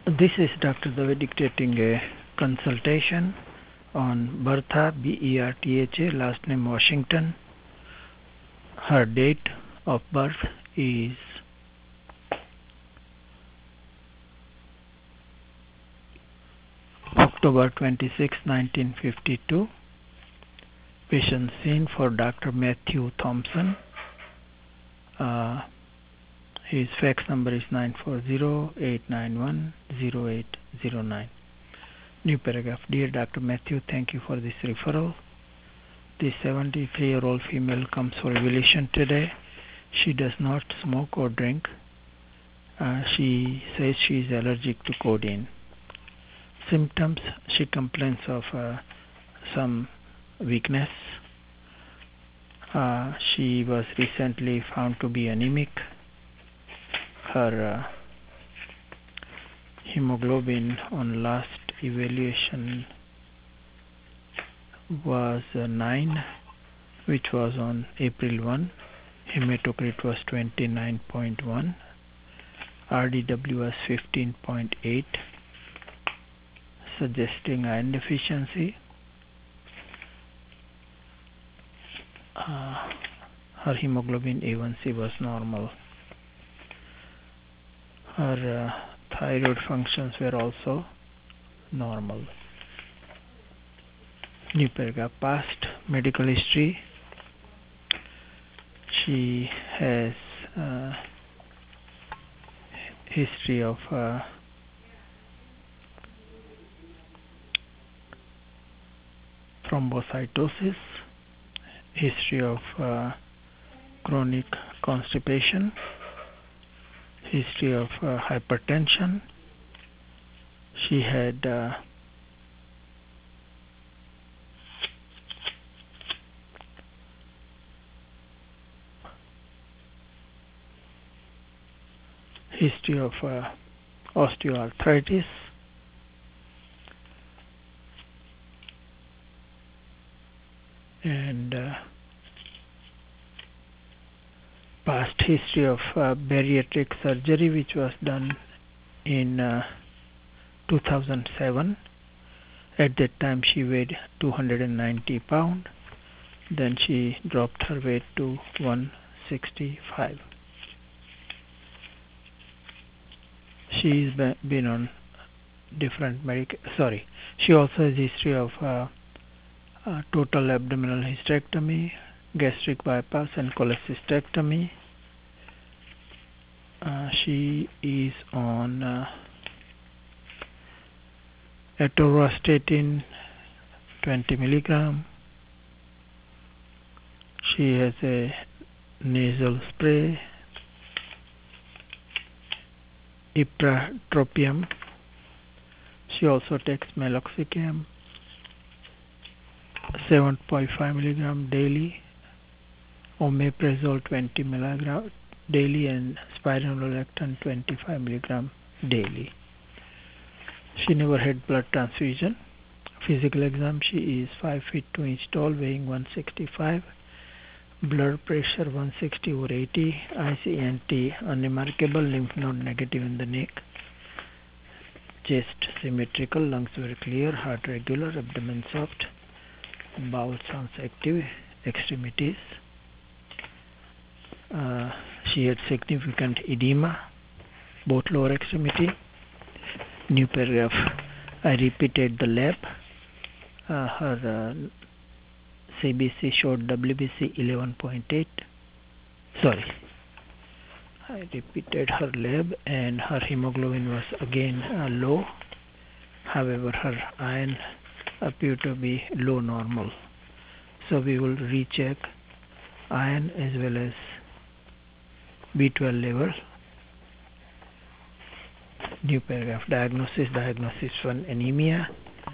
This is Dr. Dave dictating a consultation on Bertha, Bertha, last name Washington. Her date of birth is October 26, 1952. Patient seen for Dr. Matthew Thompson. His fax number is 940-891-0809. New paragraph. Dear Dr. Matthew, thank you for this referral. This 73-year-old female comes for evaluation today. She does not smoke or drink. She says she is allergic to codeine. Symptoms: she complains of some weakness. She was recently found to be anemic. Her hemoglobin on last evaluation was 9, which was on April 1. Hematocrit was 29.1. RDW was 15.8, suggesting iron deficiency. Her hemoglobin A1C was normal. Her thyroid functions were also normal. New paragraph. Past medical history. She has history of thrombocytosis, history of chronic constipation, history of hypertension. She had history of osteoarthritis, and past history of bariatric surgery, which was done in 2007. At that time she weighed 290 pounds. Then she dropped her weight to 165. She's been on different she also has history of total abdominal hysterectomy, gastric bypass, and cholecystectomy. She is on atorvastatin 20 milligram. She has a nasal spray, ipratropium. She also takes meloxicam 7.5 milligram daily, omeprazole 20 milligram daily, and spironolactone 25 milligram daily. She never had blood transfusion. Physical exam: she is 5 feet 2 inches tall, weighing 165. Blood pressure 160/80. IC&T unremarkable. Lymph node negative in the neck. Chest symmetrical. Lungs were clear. Heart regular. Abdomen soft. Bowel sounds active. Extremities: she had significant edema, both lower extremity. New paragraph. I repeated the lab. Her CBC showed WBC 11.8. I repeated her lab, and her hemoglobin was again low. However, her iron appeared to be low normal. So we will recheck iron as well as B12 level. New paragraph. Diagnosis 1, anemia,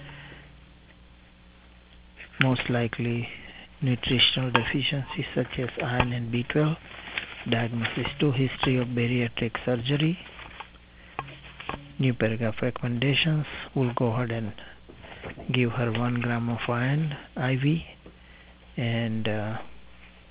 most likely nutritional deficiencies such as iron and B12. Diagnosis 2, history of bariatric surgery. New paragraph. Recommendations: we'll go ahead and give her 1 gram of iron IV and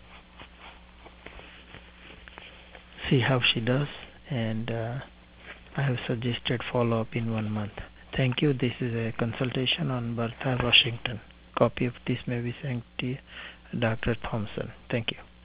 see how she does, and I have suggested follow-up in 1 month. Thank you. This is a consultation on Bertha, Washington. Copy of this may be sent to Dr. Thompson. Thank you.